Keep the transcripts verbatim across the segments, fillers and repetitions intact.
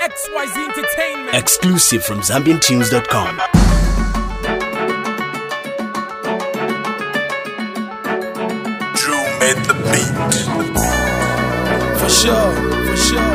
X Y Z Entertainment. Exclusive from Zambian Tunes dot com. Drew made the beat. For sure, for sure.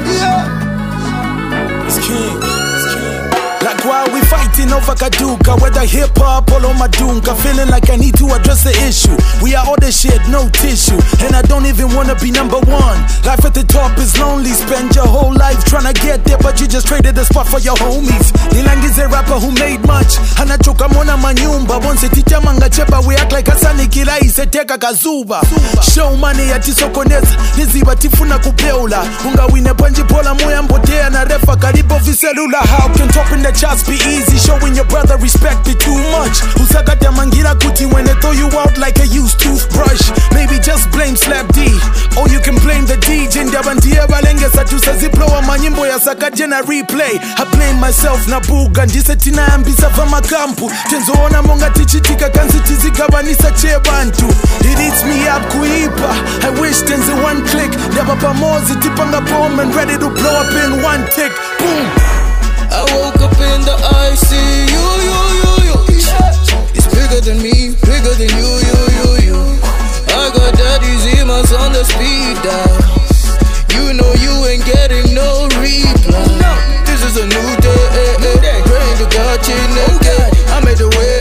Yeah. It's King. It's King. Like while we fighting over Kaduka, whether hip hop or Madunga, feeling like I need to address the issue. We are all the shit, no tissue, and I don't even wanna be number one. Life at the top is lonely, spend your whole life trying to get there, but you just traded the spot for your homies. Nilangi's a rapper who made much, anachoka mona manyumba, bonse tita manga chepa, we act like Asani Kila iseteka kazuba. Show money ati sokoneza, niziba tifuna kupeula, unga wine panji pola moya mbotea na refa karibo viselula. How can top in the charts be easy? Showing your brother respect it too much. Usagata mangira kuti when they throw you out like a used toothbrush. Maybe just blame Slap D, or you can blame the D J. Ndabandia balenge satusa ziplowa manyimbo ya sakaje na replay. I blame myself na buga ndise tina ambisa vama kampu. Tenzoona monga tichitika kansi tizikabanisa che bantu. It eats me up kuipa, I wish tenze one click. Ndaba pamozi tipanga bomb and ready to blow up in one tick. Boom. I woke up in the I C U, you, you, you. It's bigger than me, bigger than you, you, you, you. I got daddy's emails on the speed dial. You know you ain't getting no reply. This is a new day, praying to God, chineke. I made the way,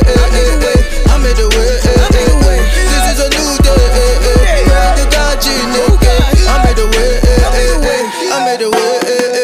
I made the way. This is a new day, praying to God, chineke. I made the way, I made the way.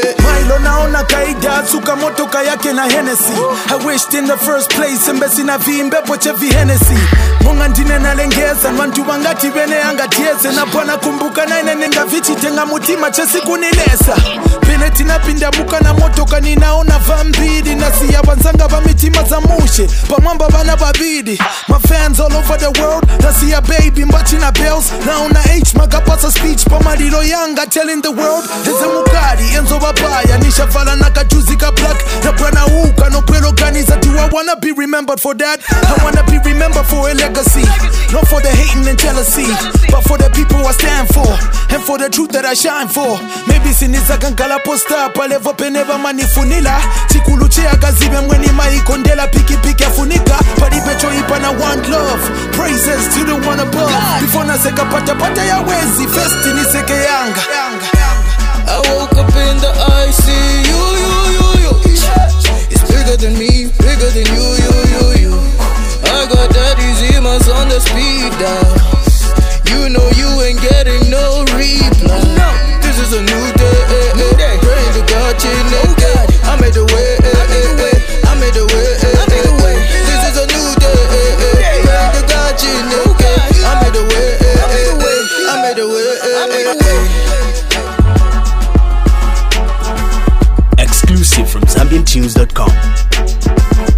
Naona kaida suka moto kayake na Hennessy. I wished in the first place embesi na vimbepo chevi Hennessy. Munga ndine nalengeza mantu wangati bene anga tiese. Na pwana kumbuka na ine nenga vichi tenga mutima chesi kunilesa. Peneti na pinda muka na moto kaninaona vambidi. Nasi ya banzanga vamitima za mushe pamwamba bana babidi. My fans all over the world. Nasi ya baby mbachi na bells. Naona H magapasa speech pamalilo yanga telling the world. Eze mukari enzo babaya nishavala na kajuzi ka black. Na bwana uka no kwelo ganiza. Do I wanna be remembered for that? I wanna be remembered for a legacy. Not for the hating and jealousy, but for the people I stand for, and for the truth that I shine for. Maybe siniza kankala posta palevo peneva manifunila. Chikuluchea kazibe mweni maikondela piki piki afunika. Paripecho ipa na one love. Praises to the one above. Before na seka pata pata ya wezi. Festi ni seke yanga. I woke up in the I C U, you, you, you. It's bigger than me, bigger than you, you, you, you. I got daddy's emails on the speed dial. You know you ain't getting no reply. This is a new day, praying to God, chineke. I made the way, I made the way. This is a new day, praying to God, chineke. I made the way, I made the way. Exclusive from Zambian Tunes dot com.